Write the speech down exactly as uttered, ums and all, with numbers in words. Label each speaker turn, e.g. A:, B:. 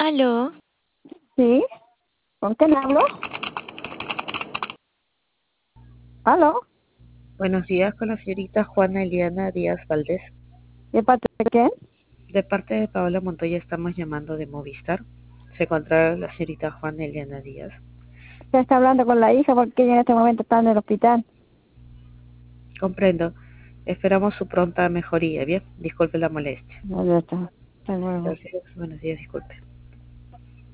A: Aló,
B: Sí, ¿con quién hablo? ¿Aló?
C: Buenos días con la señorita Juana Eliana Díaz Valdés.
B: ¿De parte de quién?
C: De parte de Paola Montoya estamos llamando de Movistar. Se encuentra la señorita Juana Eliana Díaz.
B: Usted está hablando con la hija porque ella en este momento está en el hospital.
C: Comprendo. Esperamos su pronta mejoría. Bien, disculpe la molestia.
B: No, ya está. Hasta luego.
C: Gracias. Buenos días, disculpe.